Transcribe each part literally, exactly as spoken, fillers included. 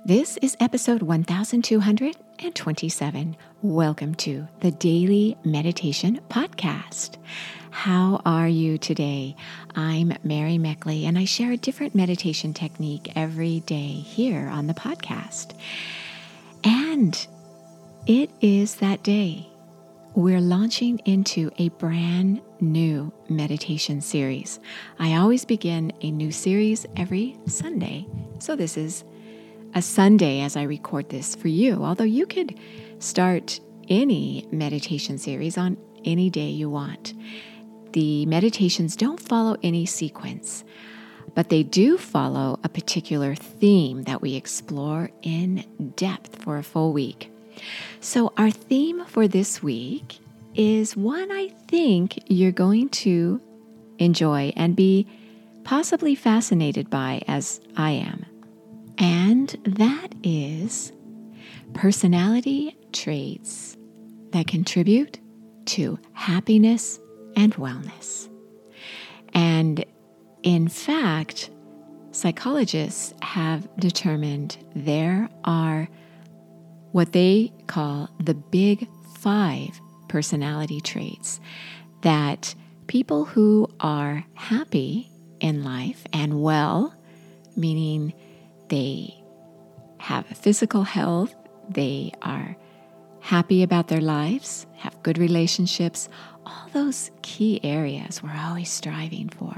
This is episode one thousand two hundred twenty-seven. Welcome to the Daily Meditation Podcast. How are you today? I'm Mary Meckley, and I share a different meditation technique every day here on the podcast. And it is that day. We're launching into a brand new meditation series. I always begin a new series every Sunday, so this is a Sunday as I record this for you, although you could start any meditation series on any day you want. The meditations don't follow any sequence, but they do follow a particular theme that we explore in depth for a full week. So our theme for this week is one I think you're going to enjoy and be possibly fascinated by as I am. And that is personality traits that contribute to happiness and wellness. And in fact, psychologists have determined there are what they call the big five personality traits that people who are happy in life and well, meaning they have physical health, they are happy about their lives, have good relationships, all those key areas we're always striving for.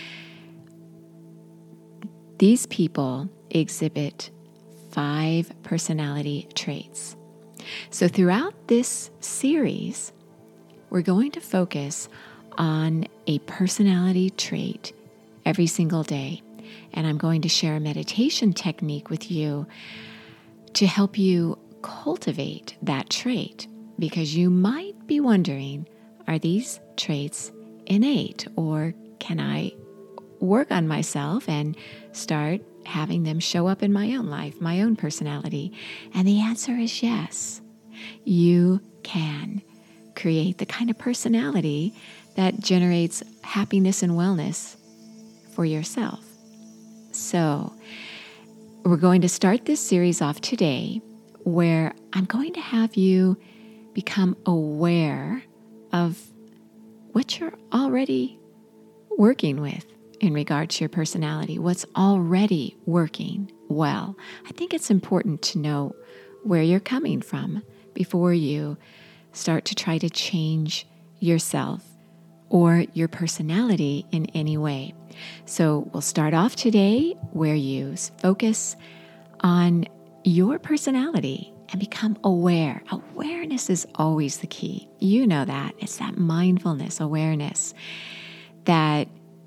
These people exhibit five personality traits. So throughout this series, we're going to focus on a personality trait every single day. And I'm going to share a meditation technique with you to help you cultivate that trait, because you might be wondering, are these traits innate, or can I work on myself and start having them show up in my own life, my own personality? And the answer is yes. You can create the kind of personality that generates happiness and wellness for yourself. So, we're going to start this series off today where I'm going to have you become aware of what you're already working with in regards to your personality, what's already working well. I think it's important to know where you're coming from before you start to try to change yourself or your personality in any way. So we'll start off today where you focus on your personality and become aware. Awareness is always the key. You know that. It's that mindfulness, awareness that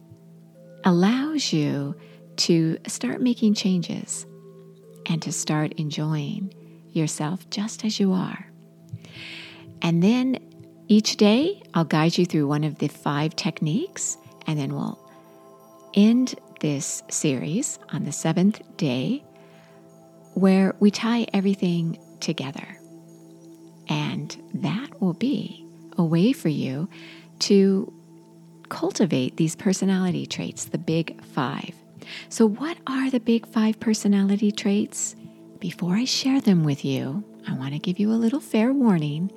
allows you to start making changes and to start enjoying yourself just as you are. And then each day, I'll guide you through one of the five techniques, and then we'll end this series on the seventh day where we tie everything together. And that will be a way for you to cultivate these personality traits, the big five. So what are the big five personality traits? Before I share them with you, I want to give you a little fair warning.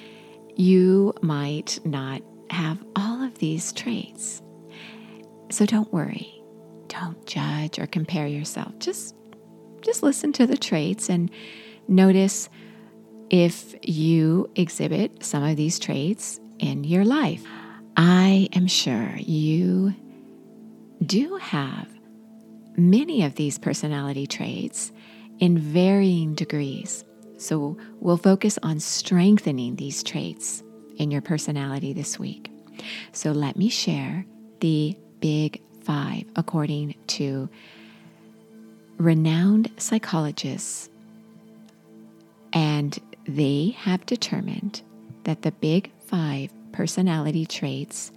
You might not have all of these traits. So don't worry. Don't judge or compare yourself. Just, just listen to the traits and notice if you exhibit some of these traits in your life. I am sure you do have many of these personality traits in varying degrees. So we'll focus on strengthening these traits in your personality this week. So let me share the big five according to renowned psychologists. And they have determined that the big five personality traits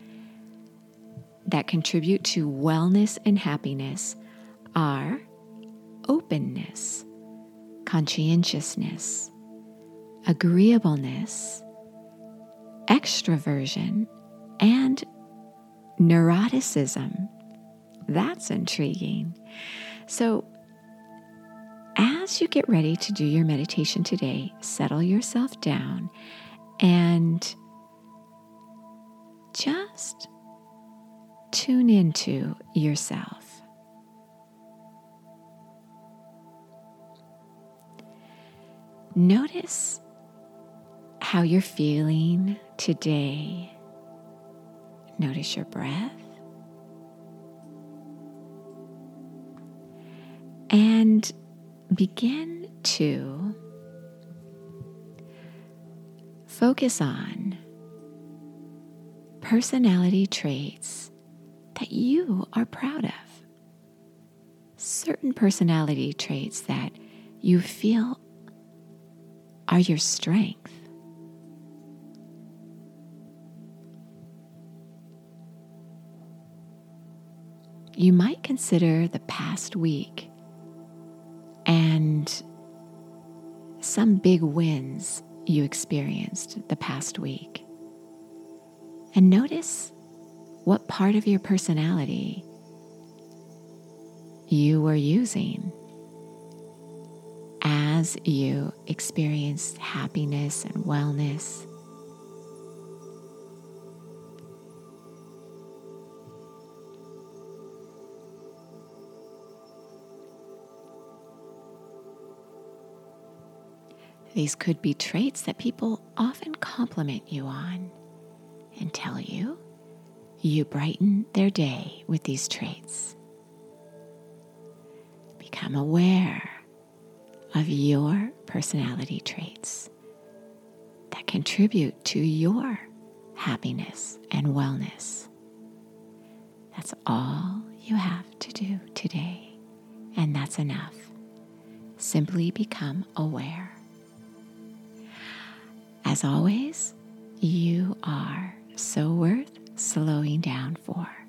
that contribute to wellness and happiness are openness, conscientiousness, agreeableness, extroversion, and neuroticism. That's intriguing. So, as as you get ready to do your meditation today, settle yourself down and just tune into yourself. Notice how you're feeling today. Notice your breath. And begin to focus on personality traits that you are proud of. Certain personality traits that you feel are your strength. You might consider the past week and some big wins you experienced the past week. And notice what part of your personality you were using as you experienced happiness and wellness. These could be traits that people often compliment you on and tell you you brighten their day with these traits. Become aware of your personality traits that contribute to your happiness and wellness. That's all you have to do today, and that's enough. Simply become aware. As always, you are so worth slowing down for.